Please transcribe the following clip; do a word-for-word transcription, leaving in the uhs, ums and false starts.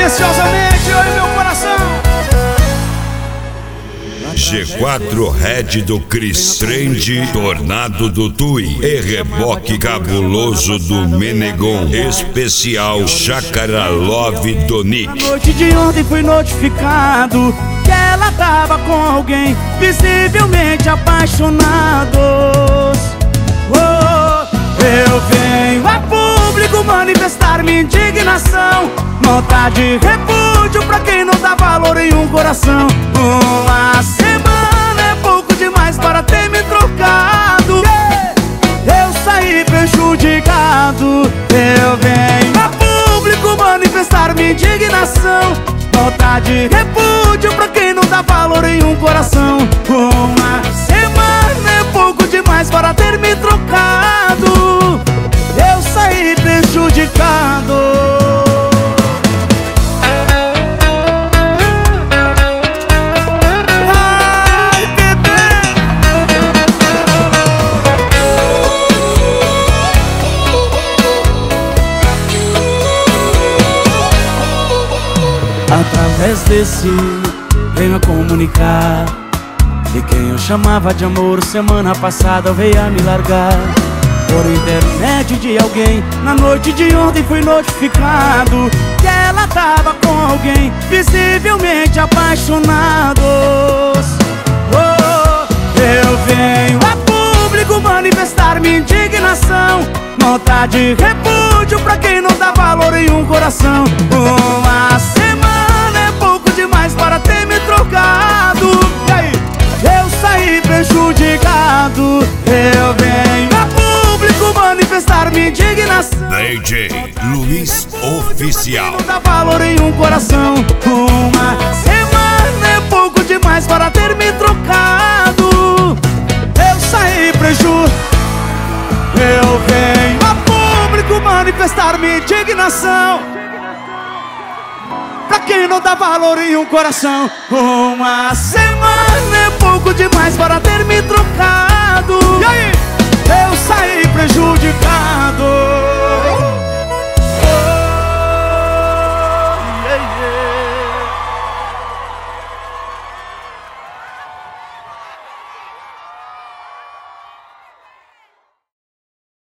preciosamente, eu e meu coração. G quatro Red do Cris, Trend, Tornado do Tui e Reboque Cabuloso do Menegon, especial Chácara Love do Nick. Na noite de ontem fui notificado que ela tava com alguém, visivelmente apaixonados. Oh, eu venho a público manifestar minha indignação, nota de repúdio pra quem não dá valor em um coração. Uma semana é pouco demais para ter me trocado. Eu saí prejudicado. Eu venho a público manifestar minha indignação, nota de repúdio pra quem não dá valor em um coração. Uma semana é pouco demais para ter me trocado. Eu saí prejudicado. Através desse venho a comunicar que quem eu chamava de amor semana passada veio a me largar. Por intermédio de alguém, na noite de ontem fui notificado que ela tava com alguém, visivelmente apaixonados. Oh, eu venho a público manifestar minha indignação, nota de repúdio pra quem não dá valor em um coração. Uma semana é pouco demais para ter me trocado. E aí? Eu saí prejudicado. Eu venho a público manifestar minha indignação. D J Luiz Oficial. Não dá valor em um coração. Uma semana é pouco demais para ter me trocado. Eu saí prejudicado. Eu venho a público manifestar minha indignação, pra quem não dá valor em um coração. Uma semana é pouco demais para ter me trocado. E aí? Eu saí prejudicado.